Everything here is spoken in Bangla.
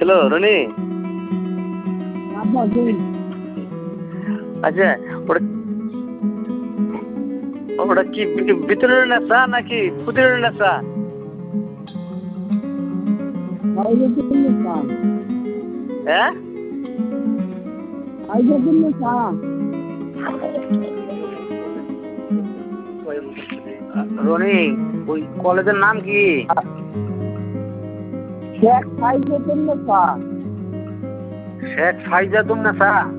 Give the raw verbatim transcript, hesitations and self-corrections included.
হ্যালো রনি। আচ্ছা ওটা ওটা কি ভিতরের নেশা নাকি ফুটের নেশা? হ্যাঁ রনি ওই কলেজের নাম কি? শেখ ফাইজুদ্দিন নেশা। শেখ ফাইজাতুন নেশা।